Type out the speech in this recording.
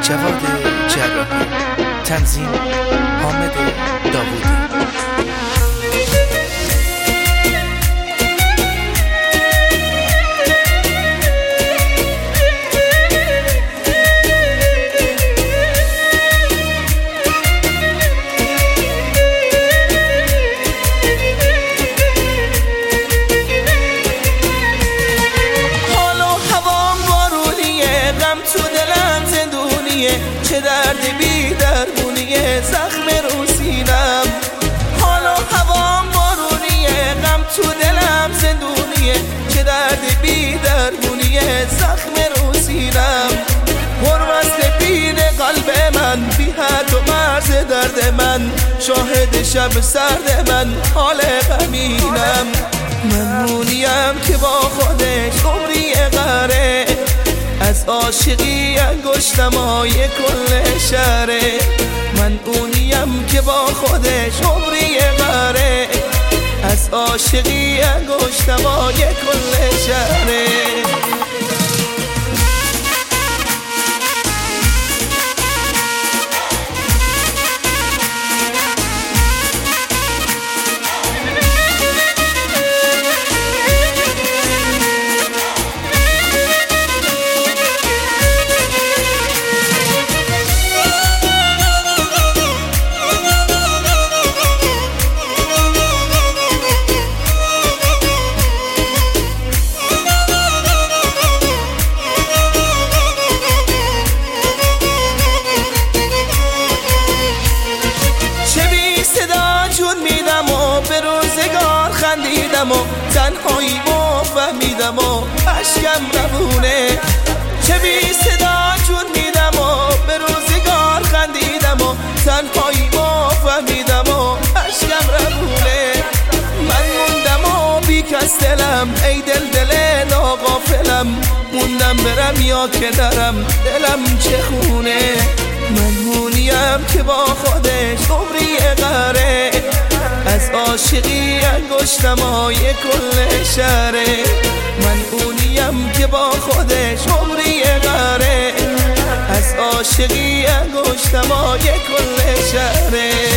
جواد جراحی، تنظیم حامد داوودی. چه درد بی درمونیه زخم رو سینم، حال و هوام بارونیه، غم تو دلم زندونیه، چه درد بی درمونیه زخم رو سینم، پرمست بین قلب من، بی حد و مرز درد من، شاهد شب سرد من، حال غمینم. من مونیم که با خودش عمری قره، از عاشقی انگشتمای کل شهره. من اونیم که با خودش عمری قره، از عاشقی انگشتمای کل شهره. خندیدم و تنهایی با فهمیدم و عشقم روونه، چه بی صدا جون میدم و به روزگار خندیدم و تنهایی با فهمیدم و عشقم روونه. من موندم و بی کس دلم، ای دل ناغافلم، موندم برم یا که درم، دلم چه خونه. من مونیم که با خودش عمری قره، از عاشقی انگشتمای کل شهره. من اونیم که با خودش عمری قره، از عاشقی انگشتمای کل شهره.